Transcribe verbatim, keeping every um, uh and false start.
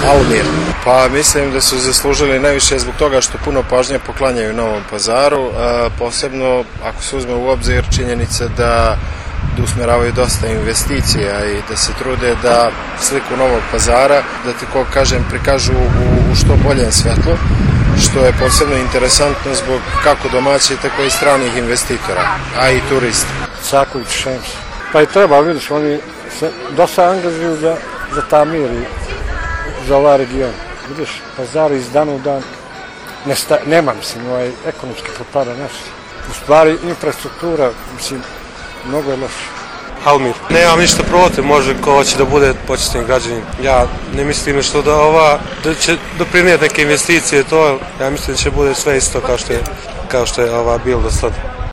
Almir. Pa mislim da su zaslužili najviše zbog toga što puno pažnje poklanjaju Novom Pazaru, a posebno ako se uzme u obzir činjenica da da usmeravaju dosta investicija i da se trude da sliku Novog Pazara, da tako kažem, prikažu u, u što boljem svetlu, što je posebno interesantno zbog kako domaćih, tako i stranih investitora, a i turista. Caković, Šems. Pa i treba, vidiš, oni se dosta angažuju za, za Tamir i za ovaj region. Vidiš, Pazar iz dana u dan ne sta, nema, mislim, ovaj ekonomski propada naši. U stvari, infrastruktura, mislim, mnogo je loše. Almir. Nemam ništa protiv, može ko hoće da bude početni građanin. Ja ne mislim što da ova da će doprinijeti neke investicije, to ja mislim da će bude sve isto kao što je kao što je ova bilo do sada.